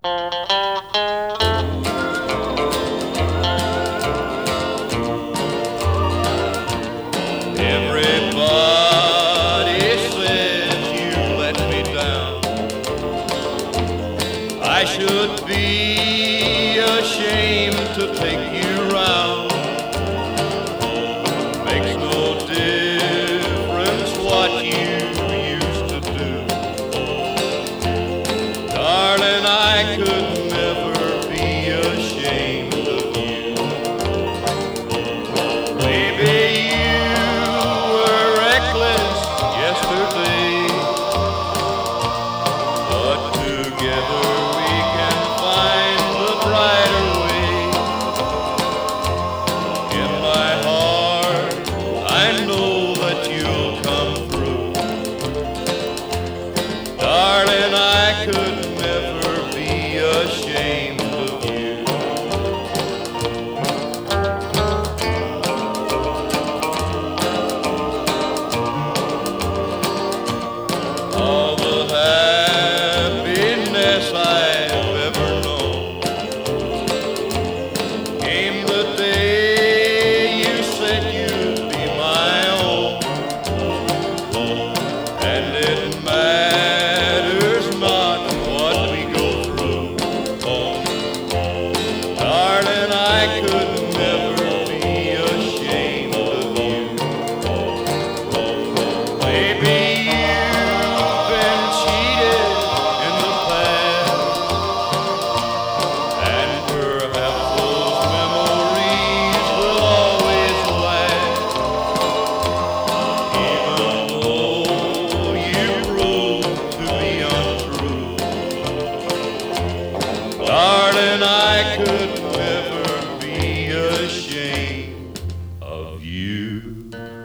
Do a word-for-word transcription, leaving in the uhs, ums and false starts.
Everybody says you let me down. I should be ashamed to take you round. Makes no difference what you used to do. Darling, I could never be ashamed of you. Maybe you were reckless yesterday, but together we can find the brighter way. In my heart, I know that you'll come through. Darling, I could never be ashamed of you. All the happiness I've ever known came the day you said you'd be my own. And it matters not what we go through. Darling, I could never be ashamed of you. Maybe you've been cheated in the past, and perhaps those memories will always last. Even though you proved to be untrue, darling, I could never be ashamed of you.